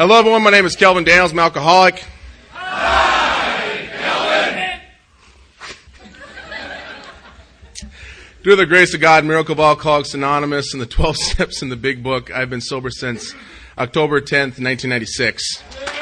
Hello, everyone. My name is Kelvin Daniels. I'm an alcoholic. Hi, Kelvin. Through the grace of God, Miracle of Alcoholics Anonymous, and the 12 Steps in the Big Book, I've been sober since October 10th, 1996.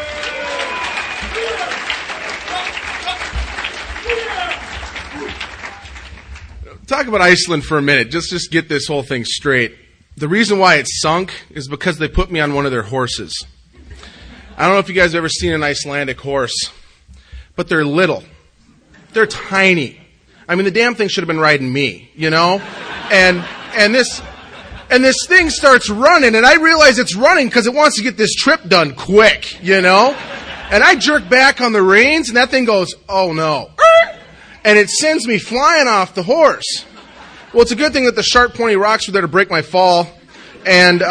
Talk about Iceland for a minute. Just get this whole thing straight. The reason why it sunk is because they put me on one of their horses. I don't know if you guys have ever seen an Icelandic horse, but they're little. They're tiny. I mean, the damn thing should have been riding me, you know? And this thing starts running, and I realize it's running because it wants to get this trip done quick, you know? And I jerk back on the reins, and that thing goes, oh no. And it sends me flying off the horse. Well, it's a good thing that the sharp, pointy rocks were there to break my fall. And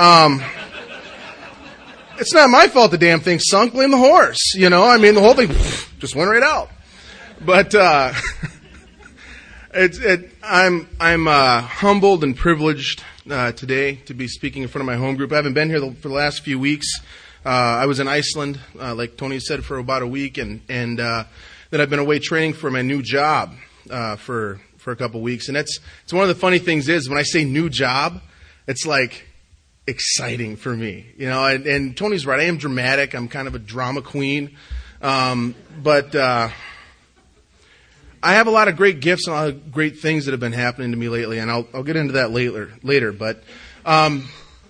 it's not my fault the damn thing sunk. Blame the horse, you know? I mean, the whole thing just went right out. But I'm humbled and privileged today to be speaking in front of my home group. I haven't been here for the last few weeks. I was in Iceland, like Tony said, for about a week, and then I've been away training for my new job for a couple weeks. And it's one of the funny things is when I say new job, it's like exciting for me, you know. And Tony's right. I am dramatic. I'm kind of a drama queen, but I have a lot of great gifts and a lot of great things that have been happening to me lately, and I'll get into that later. But I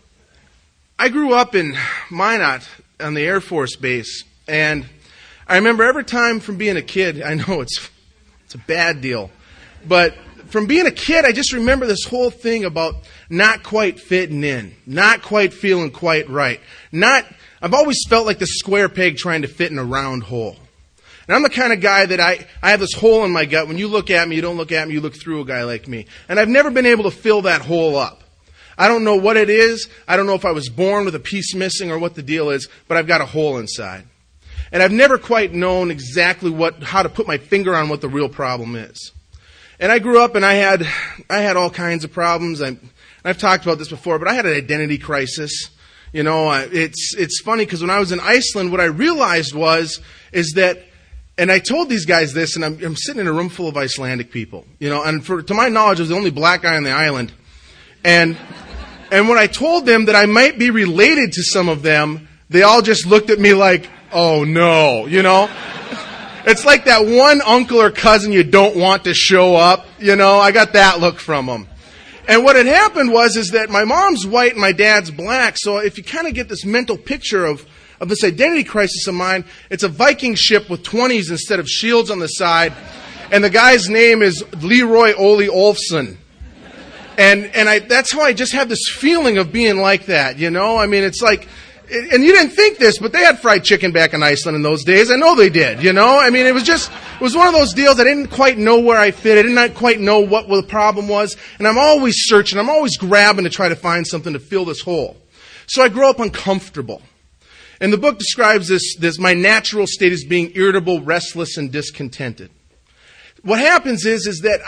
grew up in Minot on the Air Force Base, and I remember every time from being a kid, I know it's a bad deal, but from being a kid, I just remember this whole thing about not quite fitting in, not quite feeling quite right. I've always felt like the square peg trying to fit in a round hole. And I'm the kind of guy that I have this hole in my gut. When you look at me, you don't look at me, you look through a guy like me. And I've never been able to fill that hole up. I don't know what it is. I don't know if I was born with a piece missing or what the deal is, but I've got a hole inside. And I've never quite known exactly how to put my finger on what the real problem is. And I grew up and I had all kinds of problems. I've talked about this before, but I had an identity crisis. You know, it's funny because when I was in Iceland, what I realized is that, and I told these guys this, and I'm sitting in a room full of Icelandic people, you know, and to my knowledge, I was the only black guy on the island. And when I told them that I might be related to some of them, they all just looked at me like, oh no, you know? It's like that one uncle or cousin you don't want to show up, you know? I got that look from them. And what had happened is that my mom's white and my dad's black, so if you kind of get this mental picture of this identity crisis of mine, it's a Viking ship with 20s instead of shields on the side, and the guy's name is Leroy Ole Olfsson. And that's how I just have this feeling of being like that, you know? I mean, it's like, and you didn't think this, but they had fried chicken back in Iceland in those days. I know they did, you know? I mean, it was one of those deals. I didn't quite know where I fit. I didn't quite know what the problem was. And I'm always searching. I'm always grabbing to try to find something to fill this hole. So I grew up uncomfortable. And the book describes this my natural state as being irritable, restless, and discontented. What happens is that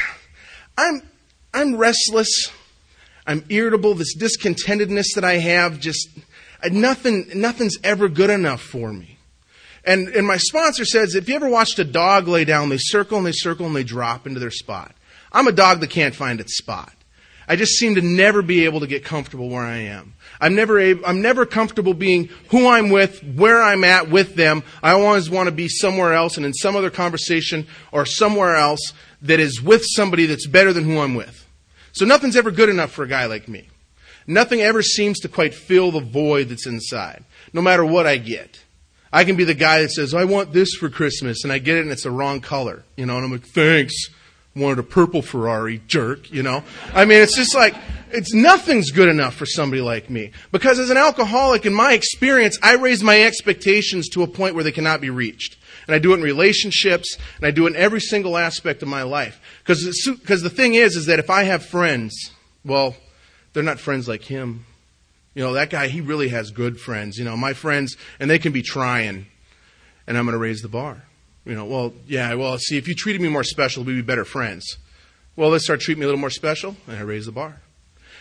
I'm restless. I'm irritable. This discontentedness that I have nothing's ever good enough for me. And my sponsor says, if you ever watched a dog lay down, they circle and they circle and they drop into their spot. I'm a dog that can't find its spot. I just seem to never be able to get comfortable where I am. I'm never comfortable being who I'm with, where I'm at with them. I always want to be somewhere else and in some other conversation or somewhere else that is with somebody that's better than who I'm with. So nothing's ever good enough for a guy like me. Nothing ever seems to quite fill the void that's inside, no matter what I get. I can be the guy that says, I want this for Christmas, and I get it and it's the wrong color, you know, and I'm like, thanks. I wanted a purple Ferrari, jerk, you know. I mean, it's just like, nothing's good enough for somebody like me. Because as an alcoholic, in my experience, I raise my expectations to a point where they cannot be reached. And I do it in relationships, and I do it in every single aspect of my life. Because the thing is that if I have friends, well, they're not friends like him. You know, that guy, he really has good friends. You know, my friends, and they can be trying, and I'm going to raise the bar. You know, see, if you treated me more special, we'd be better friends. Well, let's start treating me a little more special, and I raise the bar.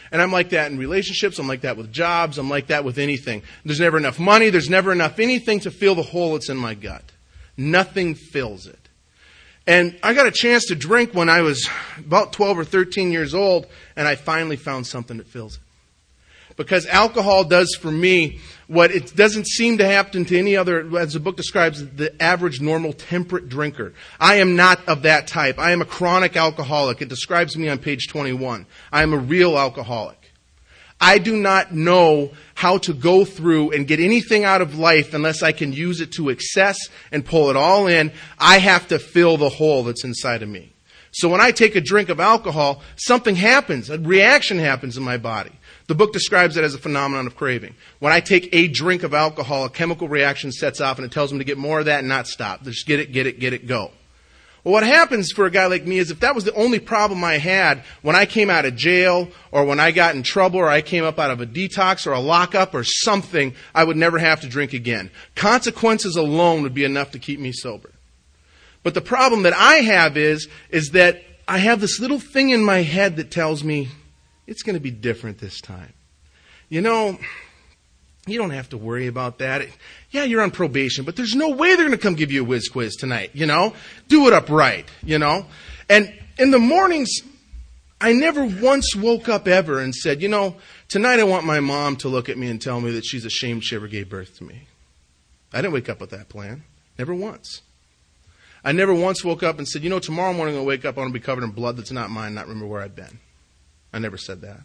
And I'm like that in relationships. I'm like that with jobs. I'm like that with anything. There's never enough money. There's never enough anything to fill the hole that's in my gut. Nothing fills it. And I got a chance to drink when I was about 12 or 13 years old, and I finally found something that fills it. Because alcohol does for me what it doesn't seem to happen to any other, as the book describes, the average normal temperate drinker. I am not of that type. I am a chronic alcoholic. It describes me on page 21. I am a real alcoholic. I do not know how to go through and get anything out of life unless I can use it to excess and pull it all in. I have to fill the hole that's inside of me. So when I take a drink of alcohol, something happens. A reaction happens in my body. The book describes it as a phenomenon of craving. When I take a drink of alcohol, a chemical reaction sets off and it tells me to get more of that and not stop. Just get it, go. Well, what happens for a guy like me is if that was the only problem I had when I came out of jail or when I got in trouble or I came up out of a detox or a lockup or something, I would never have to drink again. Consequences alone would be enough to keep me sober. But the problem that I have is that I have this little thing in my head that tells me it's going to be different this time. You know, you don't have to worry about that. Yeah, you're on probation, but there's no way they're going to come give you a whiz quiz tonight, you know? Do it upright, you know? And in the mornings, I never once woke up ever and said, you know, tonight I want my mom to look at me and tell me that she's ashamed she ever gave birth to me. I didn't wake up with that plan. Never once. I never once woke up and said, you know, tomorrow morning I'm going to wake up, I'm going to be covered in blood that's not mine, not remember where I've been. I never said that.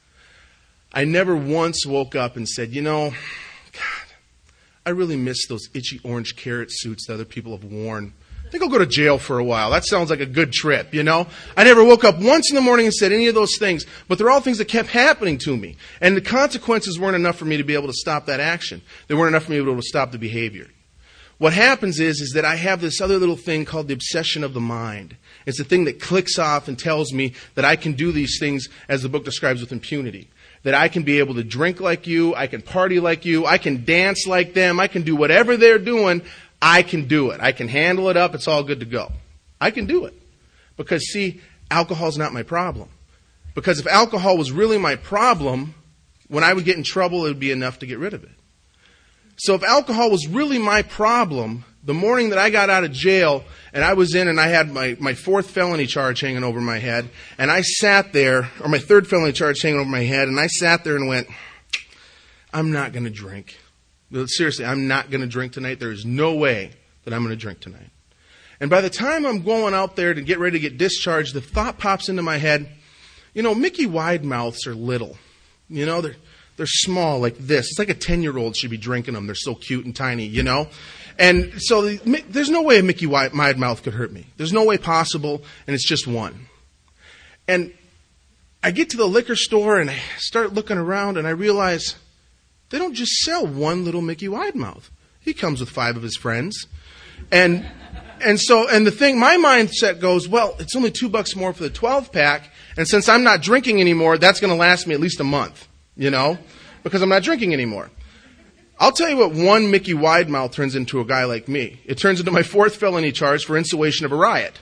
I never once woke up and said, you know, God, I really miss those itchy orange carrot suits that other people have worn. I think I'll go to jail for a while. That sounds like a good trip, you know. I never woke up once in the morning and said any of those things, but they're all things that kept happening to me. And the consequences weren't enough for me to be able to stop that action. They weren't enough for me to be able to stop the behavior. What happens is that I have this other little thing called the obsession of the mind. It's the thing that clicks off and tells me that I can do these things, as the book describes, with impunity. That I can be able to drink like you, I can party like you, I can dance like them, I can do whatever they're doing, I can do it. I can handle it up, it's all good to go. I can do it. Because, see, alcohol's not my problem. Because if alcohol was really my problem, when I would get in trouble, it would be enough to get rid of it. So if alcohol was really my problem, the morning that I got out of jail and I was in and I had my fourth felony charge hanging over my head, and I sat there, or my third felony charge hanging over my head, and I sat there and went, I'm not going to drink. Seriously, I'm not going to drink tonight. There is no way that I'm going to drink tonight. And by the time I'm going out there to get ready to get discharged, the thought pops into my head, you know, Mickey Wide Mouths are little. You know, they're small like this. It's like a 10-year-old should be drinking them. They're so cute and tiny, you know. And so there's no way a Mickey Wide Mouth could hurt me. There's no way possible, and it's just one. And I get to the liquor store, and I start looking around, and I realize they don't just sell one little Mickey Wide Mouth. He comes with 5 of his friends. And the thing, my mindset goes, well, it's only $2 more for the 12-pack, and since I'm not drinking anymore, that's going to last me at least a month, you know, because I'm not drinking anymore. I'll tell you what one Mickey Wide Mouth turns into a guy like me. It turns into my 4th felony charge for instigating of a riot.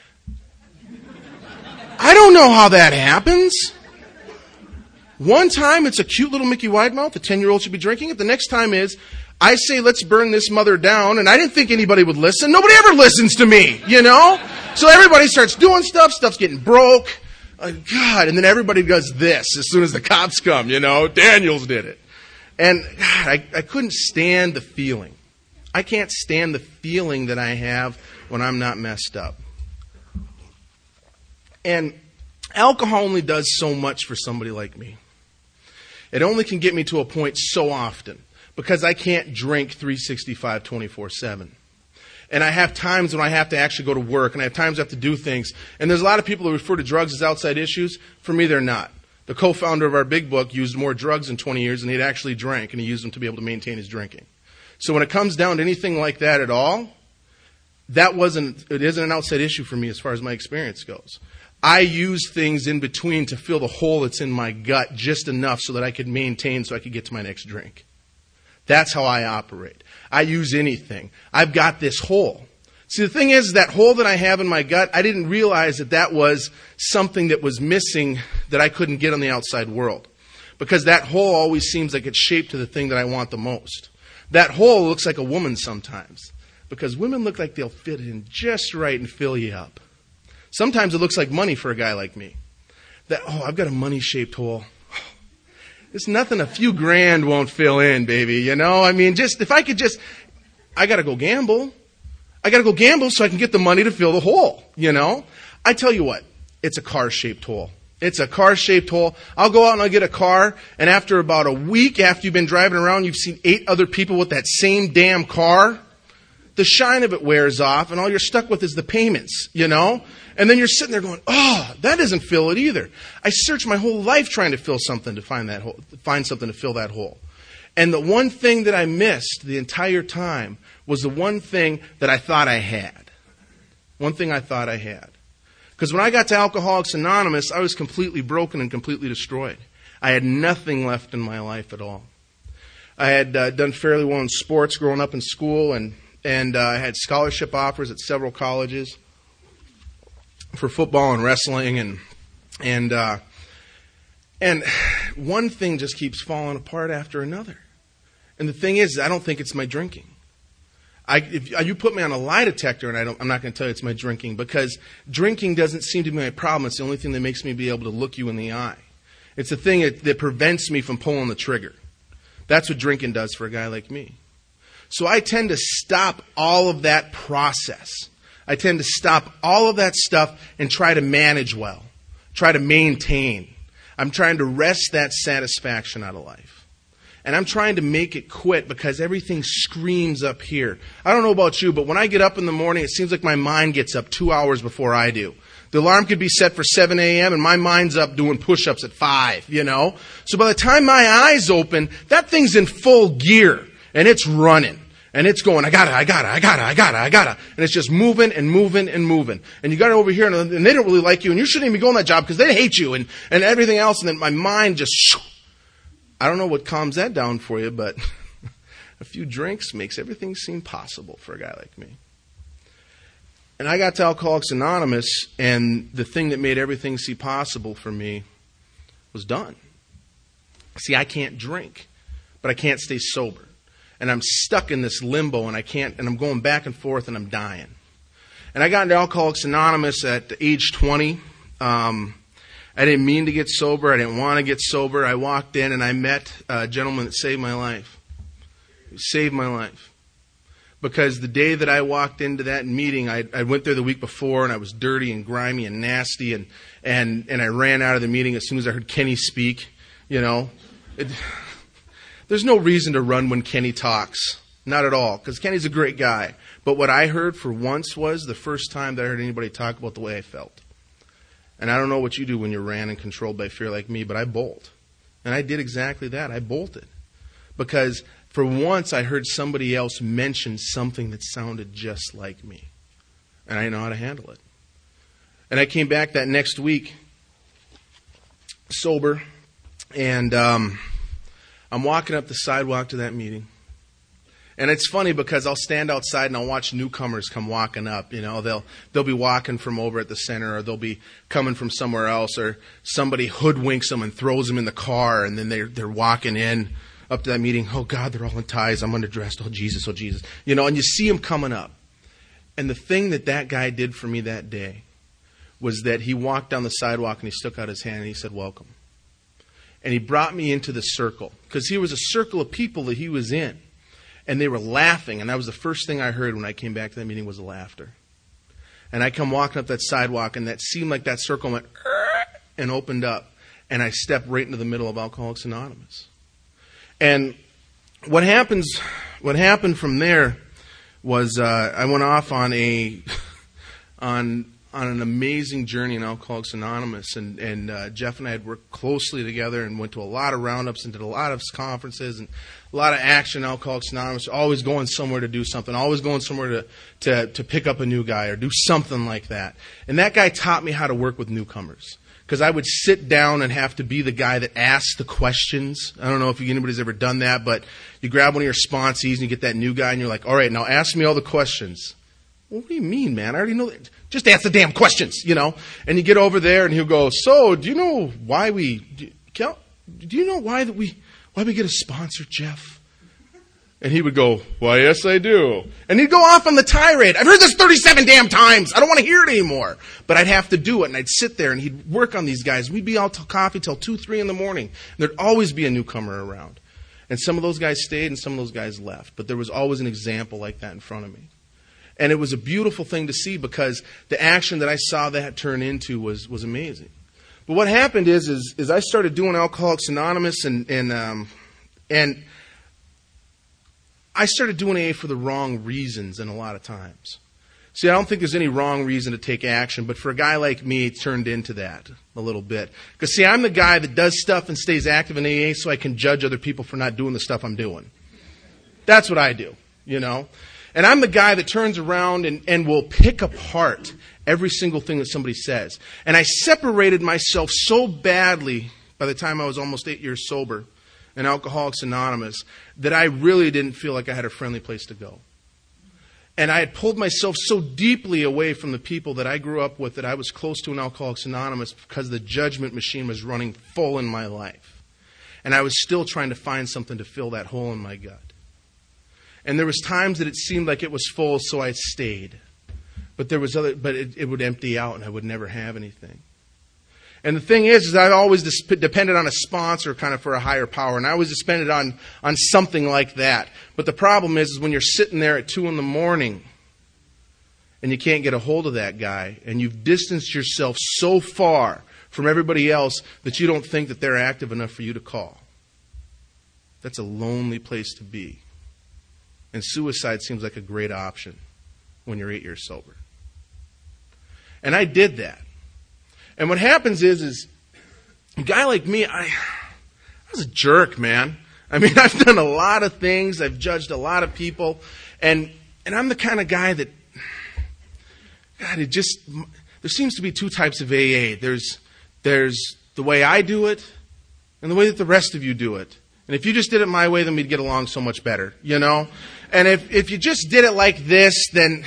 I don't know how that happens. One time it's a cute little Mickey Wide Mouth, a 10-year-old should be drinking it. The next time is, I say, let's burn this mother down, and I didn't think anybody would listen. Nobody ever listens to me, you know? So everybody starts doing stuff's getting broke. God, and then everybody does this as soon as the cops come, you know? Daniels did it. And God, I couldn't stand the feeling. I can't stand the feeling that I have when I'm not messed up. And alcohol only does so much for somebody like me. It only can get me to a point so often because I can't drink 365 24/7. And I have times when I have to actually go to work, and I have times I have to do things. And there's a lot of people who refer to drugs as outside issues. For me, they're not. The co-founder of our big book used more drugs in 20 years than he'd actually drank, and he used them to be able to maintain his drinking. So when it comes down to anything like that at all, it isn't an outside issue for me as far as my experience goes. I use things in between to fill the hole that's in my gut just enough so that I could maintain so I could get to my next drink. That's how I operate. I use anything. I've got this hole. See, the thing is, that hole that I have in my gut, I didn't realize that was something that was missing that I couldn't get on the outside world. Because that hole always seems like it's shaped to the thing that I want the most. That hole looks like a woman sometimes. Because women look like they'll fit in just right and fill you up. Sometimes it looks like money for a guy like me. I've got a money-shaped hole. It's nothing a few grand won't fill in, baby, you know? I mean, I gotta go gamble. I gotta go gamble so I can get the money to fill the hole, you know? I tell you what, it's a car-shaped hole. It's a car-shaped hole. I'll go out and I'll get a car, and after about a week after you've been driving around, you've seen 8 other people with that same damn car. The shine of it wears off, and all you're stuck with is the payments, you know? And then you're sitting there going, that doesn't fill it either. I searched my whole life trying to fill something to find something to fill that hole. And the one thing that I missed the entire time was the one thing that I thought I had. One thing I thought I had. Because when I got to Alcoholics Anonymous, I was completely broken and completely destroyed. I had nothing left in my life at all. I had done fairly well in sports growing up in school, and I had scholarship offers at several colleges for football and wrestling, and one thing just keeps falling apart after another. And the thing is, I don't think it's my drinking. If you put me on a lie detector, and I'm not going to tell you it's my drinking, because drinking doesn't seem to be my problem. It's the only thing that makes me be able to look you in the eye. It's the thing that prevents me from pulling the trigger. That's what drinking does for a guy like me. So I tend to stop all of that process. I tend to stop all of that stuff and try to manage well, try to maintain. I'm trying to wrest that satisfaction out of life. And I'm trying to make it quit because everything screams up here. I don't know about you, but when I get up in the morning, it seems like my mind gets up 2 hours before I do. The alarm could be set for 7 a.m. and my mind's up doing push-ups at 5, you know? So by the time my eyes open, that thing's in full gear and it's running. And it's going, I gotta. And it's just moving and moving and moving. And you got it over here and they don't really like you and you shouldn't even be going that job because they hate you and everything else. And then my mind just, I don't know what calms that down for you, but a few drinks makes everything seem possible for a guy like me. And I got to Alcoholics Anonymous, and the thing that made everything seem possible for me was done. See, I can't drink, but I can't stay sober. And I'm stuck in this limbo, and I'm going back and forth, and I'm dying. And I got into Alcoholics Anonymous at age 20. I didn't mean to get sober. I didn't want to get sober. I walked in, and I met a gentleman that saved my life. He saved my life. Because the day that I walked into that meeting, I went there the week before, and I was dirty and grimy and nasty, and I ran out of the meeting as soon as I heard Kenny speak. You know, there's no reason to run when Kenny talks. Not at all, because Kenny's a great guy. But what I heard for once was the first time that I heard anybody talk about the way I felt. And I don't know what you do when you're ran and controlled by fear like me, but I bolt. And I did exactly that. I bolted. Because for once I heard somebody else mention something that sounded just like me. And I didn't know how to handle it. And I came back that next week, sober, and I'm walking up the sidewalk to that meeting. And it's funny because I'll stand outside and I'll watch newcomers come walking up. You know, they'll be walking from over at the center, or they'll be coming from somewhere else, or somebody hoodwinks them and throws them in the car, and then they're walking in up to that meeting. Oh God, they're all in ties. I'm underdressed. Oh Jesus, oh Jesus. You know, and you see them coming up. And the thing that guy did for me that day was that he walked down the sidewalk and he stuck out his hand and he said, "Welcome." And he brought me into the circle, because he was a circle of people that he was in. And they were laughing, and that was the first thing I heard when I came back to that meeting was the laughter. And I come walking up that sidewalk, and that seemed like that circle went and opened up, and I stepped right into the middle of Alcoholics Anonymous. And what happened from there was I went off on an amazing journey in Alcoholics Anonymous, and Jeff and I had worked closely together and went to a lot of roundups and did a lot of conferences and a lot of action in Alcoholics Anonymous, always going somewhere to do something, always going somewhere to pick up a new guy or do something like that. And that guy taught me how to work with newcomers, because I would sit down and have to be the guy that asked the questions. I don't know if anybody's ever done that, but you grab one of your sponsees and you get that new guy and you're like, all right, now ask me all the questions. Well, what do you mean, man? I already know that. Just ask the damn questions, And you get over there and he'll go, so, do you know why do you know why we get a sponsor, Jeff? And he would go, why, yes, I do. And he'd go off on the tirade. I've heard this 37 damn times. I don't want to hear it anymore. But I'd have to do it, and I'd sit there, and he'd work on these guys. We'd be out till coffee till 2, 3 in the morning. And there'd always be a newcomer around. And some of those guys stayed, and some of those guys left. But there was always an example like that in front of me. And it was a beautiful thing to see because the action that I saw that turn into was amazing. But what happened is I started doing Alcoholics Anonymous, and I started doing AA for the wrong reasons and a lot of times. See, I don't think there's any wrong reason to take action, but for a guy like me, it turned into that a little bit. Because, see, I'm the guy that does stuff and stays active in AA so I can judge other people for not doing the stuff I'm doing. That's what I do, And I'm the guy that turns around and will pick apart every single thing that somebody says. And I separated myself so badly by the time I was almost 8 years sober in Alcoholics Anonymous that I really didn't feel like I had a friendly place to go. And I had pulled myself so deeply away from the people that I grew up with that I was close to in Alcoholics Anonymous because the judgment machine was running full in my life. And I was still trying to find something to fill that hole in my gut. And there was times that it seemed like it was full, so I stayed. But it would empty out and I would never have anything. And the thing is I always depended on a sponsor kind of for a higher power. And I always depended on something like that. But the problem is when you're sitting there at 2 in the morning and you can't get a hold of that guy and you've distanced yourself so far from everybody else that you don't think that they're active enough for you to call. That's a lonely place to be. And suicide seems like a great option when you're 8 years sober. And I did that. And what happens is a guy like me, I was a jerk, man. I mean, I've done a lot of things. I've judged a lot of people. And I'm the kind of guy that, God, there seems to be 2 types of AA. There's the way I do it and the way that the rest of you do it. And if you just did it my way, then we'd get along so much better, And if you just did it like this, then,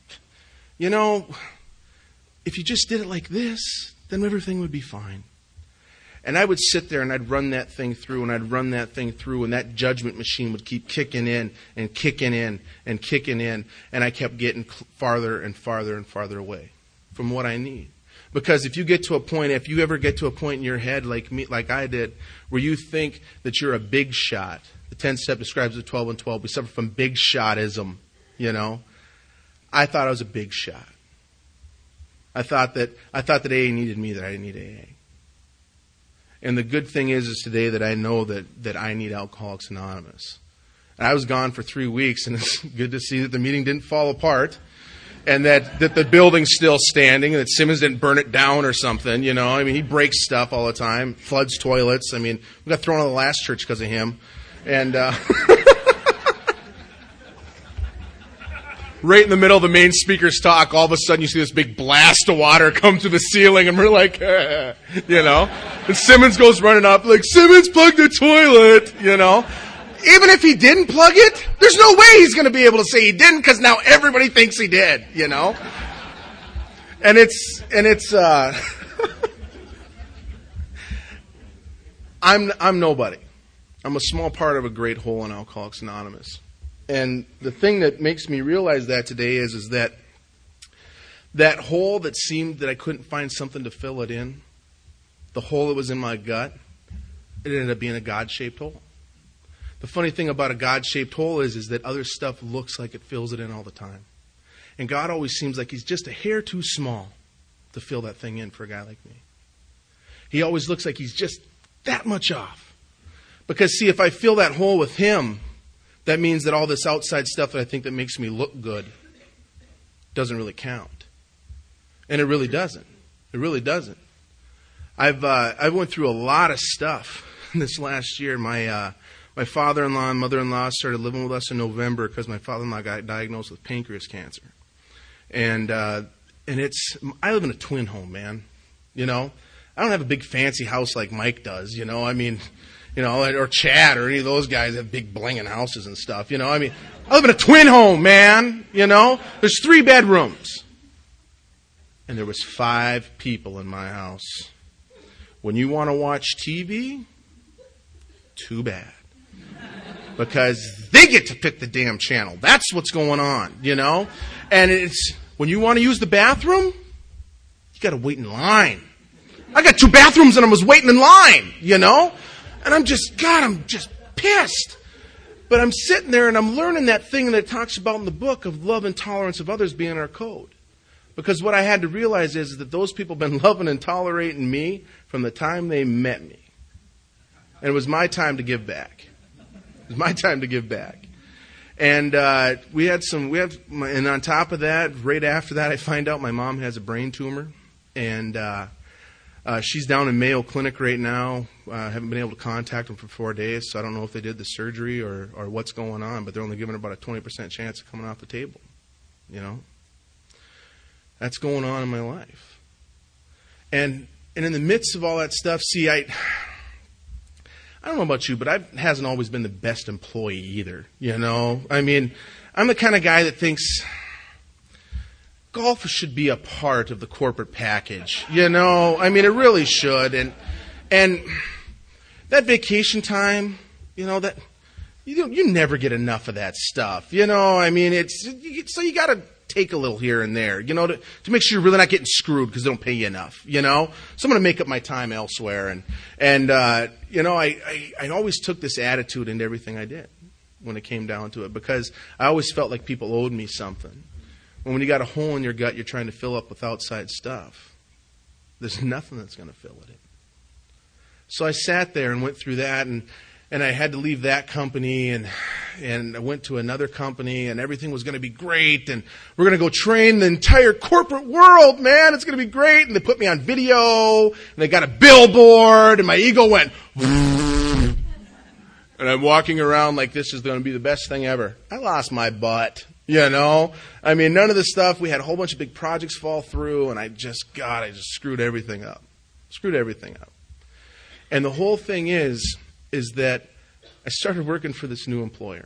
if you just did it like this, then everything would be fine. And I would sit there and I'd run that thing through and I'd run that thing through and that judgment machine would keep kicking in and kicking in and kicking in. And I kept getting farther and farther and farther away from what I need. Because if you ever get to a point in your head like I did, where you think that you're a big shot, the 10-step describes the 12 and 12. We suffer from big shotism, I thought I was a big shot. I thought that AA needed me, that I didn't need AA. And the good thing is today that I know that I need Alcoholics Anonymous. And I was gone for 3 weeks, and it's good to see that the meeting didn't fall apart, and that the building's still standing, and that Simmons didn't burn it down or something. I mean, he breaks stuff all the time, floods toilets. I mean, we got thrown out of the last church because of him, and. Right in the middle of the main speaker's talk, all of a sudden you see this big blast of water come through the ceiling, and we're like, And Simmons goes running up, like, Simmons plugged the toilet, Even if he didn't plug it, there's no way he's going to be able to say he didn't, because now everybody thinks he did, And it's I'm nobody. I'm a small part of a great whole in Alcoholics Anonymous. And the thing that makes me realize that today is that hole that seemed that I couldn't find something to fill it in, the hole that was in my gut, it ended up being a God-shaped hole. The funny thing about a God-shaped hole is that other stuff looks like it fills it in all the time. And God always seems like he's just a hair too small to fill that thing in for a guy like me. He always looks like he's just that much off. Because, see, if I fill that hole with him, that means that all this outside stuff that I think that makes me look good doesn't really count. And it really doesn't. It really doesn't. I went through a lot of stuff this last year. My father-in-law and mother-in-law started living with us in November because my father-in-law got diagnosed with pancreas cancer. And I live in a twin home, man. I don't have a big fancy house like Mike does, I mean, or Chad or any of those guys that have big blinging houses and stuff, I mean, I live in a twin home, man, There's 3 bedrooms. And there was 5 people in my house. When you want to watch TV, too bad. Because they get to pick the damn channel. That's what's going on, And it's, when you want to use the bathroom, you got to wait in line. I got 2 bathrooms and I was waiting in line, And I'm just pissed. But I'm sitting there and I'm learning that thing that it talks about in the book of love and tolerance of others being our code. Because what I had to realize is that those people have been loving and tolerating me from the time they met me. And it was my time to give back. It was my time to give back. And and on top of that, right after that, I find out my mom has a brain tumor. And she's down in Mayo Clinic right now. I haven't been able to contact them for 4 days, so I don't know if they did the surgery or what's going on, but they're only giving her about a 20% chance of coming off the table, That's going on in my life. And in the midst of all that stuff, see, I don't know about you, but I hasn't always been the best employee either, I mean, I'm the kind of guy that thinks golf should be a part of the corporate package, I mean, it really should. And that vacation time, that you never get enough of that stuff, I mean, so you got to take a little here and there, to make sure you're really not getting screwed because they don't pay you enough, So I'm going to make up my time elsewhere. And I always took this attitude into everything I did when it came down to it, because I always felt like people owed me something. When you got a hole in your gut you're trying to fill up with outside stuff, there's nothing that's going to fill it in. So I sat there and went through that, and I had to leave that company, and I went to another company, and everything was going to be great, and we're going to go train the entire corporate world, man. It's going to be great. And they put me on video, and they got a billboard, and my ego went, and I'm walking around like this is going to be the best thing ever. I lost my butt, I mean, none of the stuff. We had a whole bunch of big projects fall through, and I just screwed everything up. And the whole thing is that I started working for this new employer.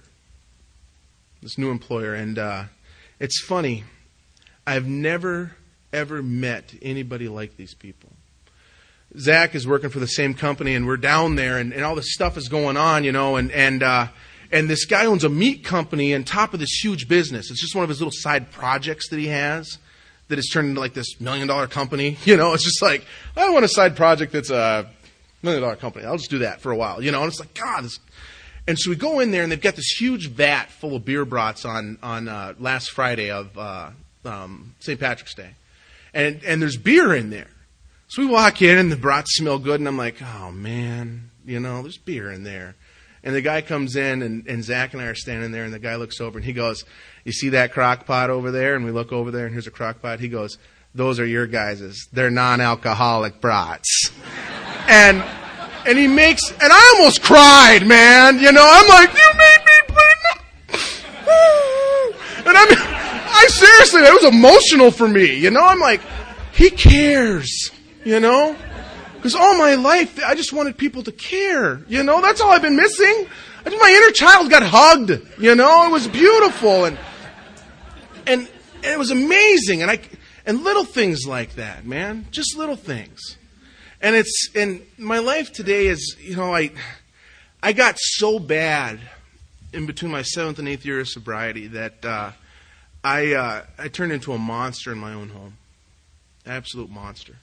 And it's funny. I've never, ever met anybody like these people. Zach is working for the same company, and we're down there, and all this stuff is going on, and this guy owns a meat company on top of this huge business. It's just one of his little side projects that he has that has turned into like this $1 million company. It's just like, I want a side project that's a $1 million company. I'll just do that for a while, and it's like, God. And so we go in there, and they've got this huge vat full of beer brats on last Friday of St. Patrick's Day. And there's beer in there. So we walk in, and the brats smell good, and I'm like, oh, man, there's beer in there. And the guy comes in, and Zach and I are standing there, and the guy looks over, and he goes, you see that crock pot over there? And we look over there, and here's a crock pot. He goes, those are your guys's. They're non-alcoholic brats. And he makes, and I almost cried, man. I'm like, you made me bring and I seriously, it was emotional for me. I'm like, he cares, Because all my life, I just wanted people to care, That's all I've been missing. My inner child got hugged, It was beautiful, and it was amazing, and little things like that, man, just little things. And my life today is, I got so bad in between my 7th and 8th year of sobriety that I turned into a monster in my own home, absolute monster.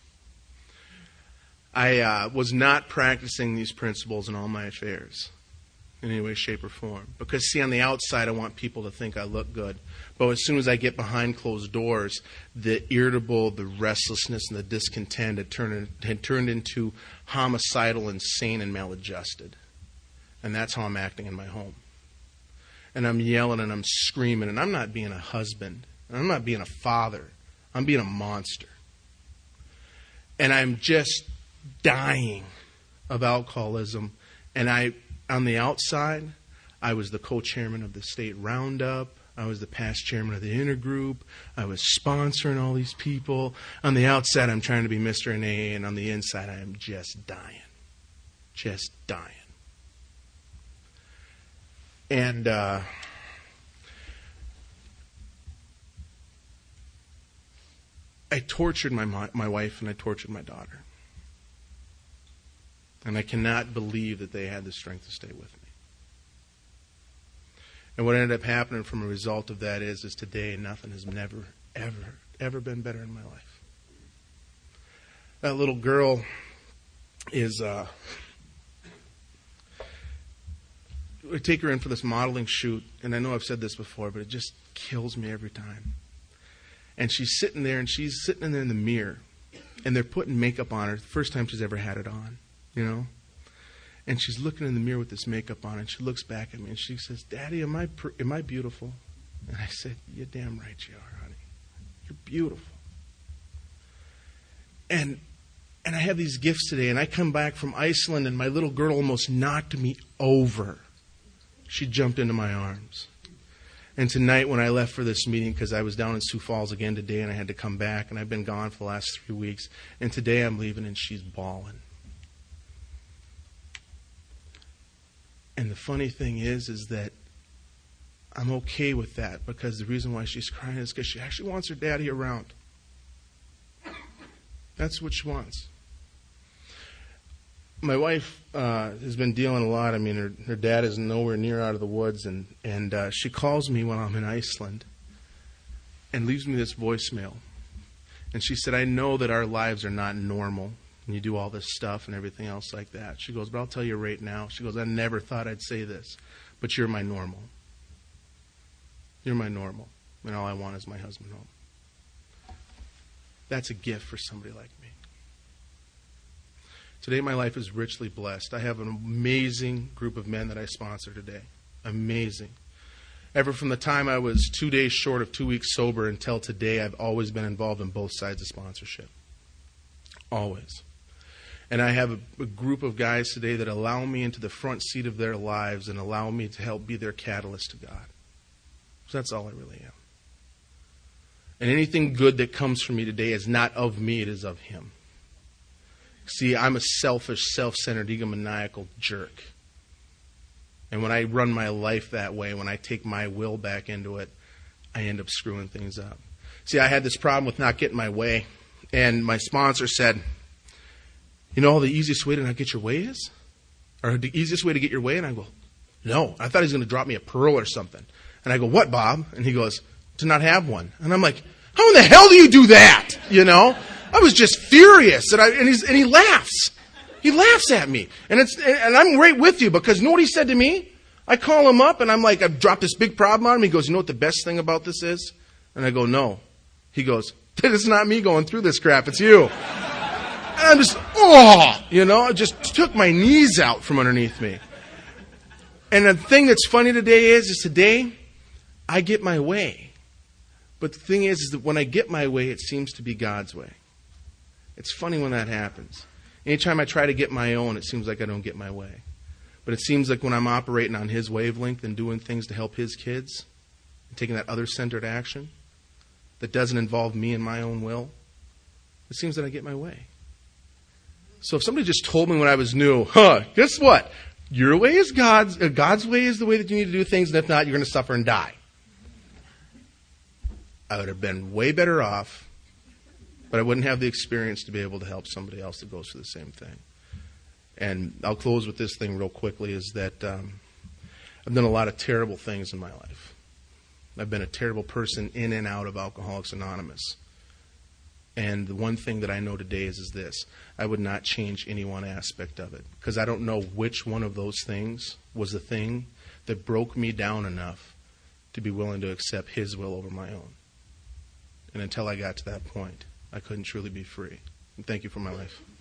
I was not practicing these principles in all my affairs in any way, shape, or form. Because, see, on the outside, I want people to think I look good. But as soon as I get behind closed doors, the irritable, the restlessness, and the discontent had turned into homicidal, insane, and maladjusted. And that's how I'm acting in my home. And I'm yelling and I'm screaming, and I'm not being a husband. And I'm not being a father. I'm being a monster. And I'm just dying of alcoholism. And on the outside, I was the co-chairman of the state roundup. I was the past chairman of the intergroup. I was sponsoring all these people. On the outside, I'm trying to be Mr. and A, and on the inside, I am just dying. Just dying. And I tortured my wife and I tortured my daughter. And I cannot believe that they had the strength to stay with me. And what ended up happening from a result of that is today nothing has never, ever been better in my life. That little girl is, I take her in for this modeling shoot, and I know I've said this before, but it just kills me every time. And she's sitting there in the mirror, and they're putting makeup on her, the first time she's ever had it on, you know? And she's looking in the mirror with this makeup on, and she looks back at me, and she says, "Daddy, am I beautiful?" And I said, "You're damn right you are, honey. You're beautiful." And I have these gifts today, and I come back from Iceland, and my little girl almost knocked me over. She jumped into my arms. And tonight when I left for this meeting, because I was down in Sioux Falls again today, and I had to come back, and I've been gone for the last 3 weeks, and today I'm leaving, and she's bawling. And the funny thing is that I'm okay with that, because the reason why she's crying is because she actually wants her daddy around. That's what she wants. My wife has been dealing a lot. I mean, her dad is nowhere near out of the woods, and she calls me when I'm in Iceland and leaves me this voicemail. And she said, "I know that our lives are not normal, and you do all this stuff and everything else like that." She goes, "But I'll tell you right now." She goes, "I never thought I'd say this, but you're my normal. You're my normal, and all I want is my husband home." That's a gift for somebody like me. Today my life is richly blessed. I have an amazing group of men that I sponsor today. Amazing. Ever from the time I was 2 days short of 2 weeks sober until today, I've always been involved in both sides of sponsorship. Always. And I have a group of guys today that allow me into the front seat of their lives and allow me to help be their catalyst to God. So that's all I really am. And anything good that comes from me today is not of me, it is of Him. See, I'm a selfish, self-centered, egomaniacal jerk. And when I run my life that way, when I take my will back into it, I end up screwing things up. See, I had this problem with not getting my way. And my sponsor said, "You know, the easiest way to not get your way is? Or the easiest way to get your way?" And I go, "No, I thought he was going to drop me a pearl or something." And I go, "What, Bob?" And he goes, "To not have one." And I'm like, "How in the hell do you do that?" You know? I was just furious. And he laughs. He laughs at me. And I'm right with you, because you know what he said to me? I call him up and I'm like, I've dropped this big problem on him. He goes, "You know what the best thing about this is?" And I go, "No." He goes, "It's not me going through this crap, it's you." And I'm just, it just took my knees out from underneath me. And the thing that's funny today is today I get my way. But the thing is that when I get my way, it seems to be God's way. It's funny when that happens. Anytime I try to get my own, it seems like I don't get my way. But it seems like when I'm operating on His wavelength and doing things to help His kids, and taking that other-centered action that doesn't involve me and my own will, it seems that I get my way. So if somebody just told me when I was new, guess what? Your way is God's way is the way that you need to do things, and if not, you're going to suffer and die. I would have been way better off, but I wouldn't have the experience to be able to help somebody else that goes through the same thing. And I'll close with this thing real quickly, is that I've done a lot of terrible things in my life. I've been a terrible person in and out of Alcoholics Anonymous. And the one thing that I know today is this: I would not change any one aspect of it, because I don't know which one of those things was the thing that broke me down enough to be willing to accept His will over my own. And until I got to that point, I couldn't truly be free. And thank you for my life.